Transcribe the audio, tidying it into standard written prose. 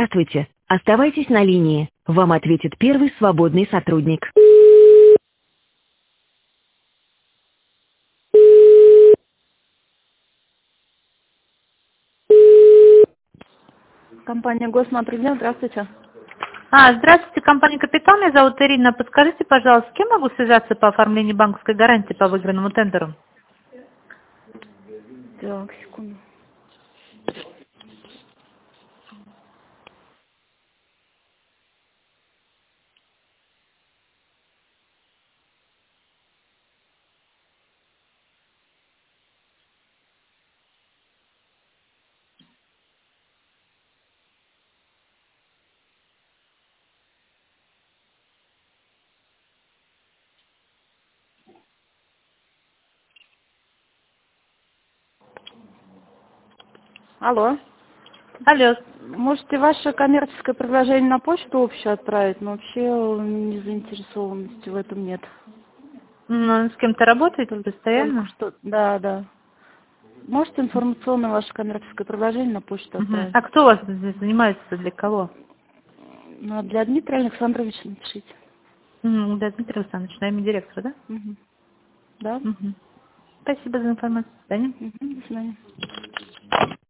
Здравствуйте. Оставайтесь на линии. Вам ответит первый свободный сотрудник. Компания Госматпредмет, здравствуйте. Здравствуйте, компания «Капитал». Меня зовут Ирина. Подскажите, пожалуйста, с кем могу связаться по оформлению банковской гарантии по выигранному тендеру? Так, секунду. Алло. Алло. Можете ваше коммерческое предложение на почту общую отправить, но вообще незаинтересованности в этом нет. С кем-то работаете Только постоянно? что, да. Можете информационное ваше коммерческое предложение на почту отправить? А кто у вас здесь занимается, для кого? Ну, а для Дмитрия Александровича напишите. Да, Дмитрий Александрович, на имя директора, да? Мгм. Да? Спасибо за информацию. До свидания. До свидания.